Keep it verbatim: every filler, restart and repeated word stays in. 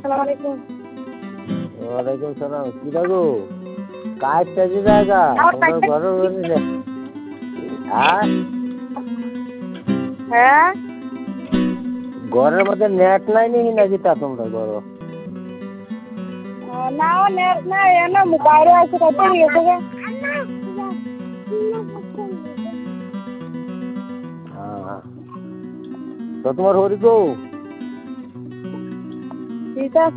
আসসালামু আলাইকুম। ওয়ালাইকুম সালাম। কি রাখো কাজ চালিয়ে জায়গা তোমার ঘরের মধ্যে হ্যাঁ হ্যাঁ ঘরের মধ্যে নেট নাই নি নাকি তা তোমরা ঘর না নেট নাই এনে বাইরে আছে কত গেছে গে হ্যাঁ তো তোমার হরি গো ঠিক আছে।